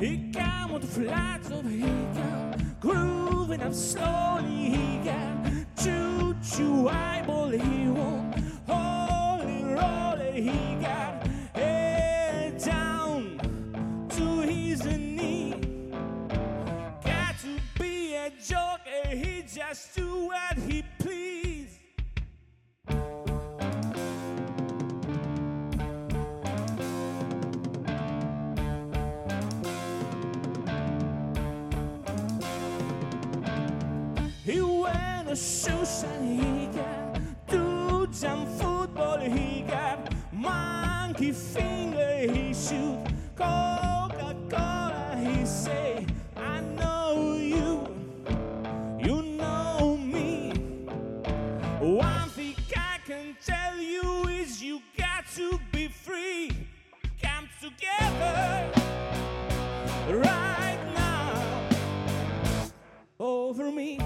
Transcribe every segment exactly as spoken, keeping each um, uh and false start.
He can with the flats of he can grooving up slowly. He can choo choo eyeball. He won't holy roly. He got head down to his knee. Got to be a joker. He just do what he please. He wear the shoes and he can do jump football. He got monkey finger. He shoot Coca-Cola. He say, I know you, you know me. One thing I can tell you is you got to be free. Come together right now over me.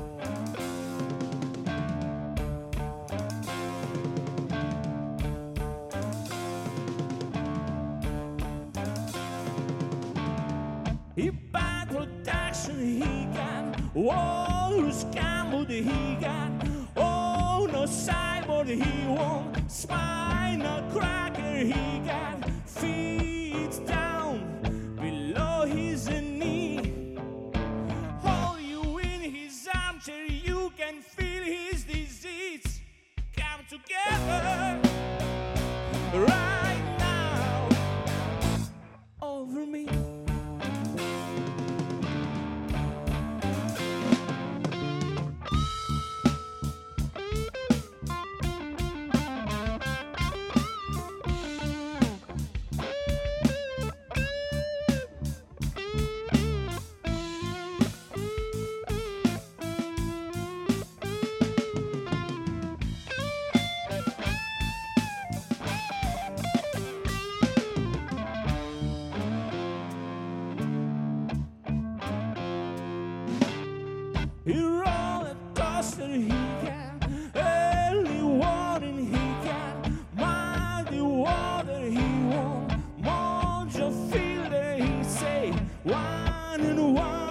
He bad production, he got walrus gambled, he got oh no cyborg, he won't spinal cracker, he got feet down below his knee. Hold you in his armchair, you can feel his disease. Come together right now over me. He roll a coaster, he can early warning, he can muddy water, he won't mojo fielder, he say one and one.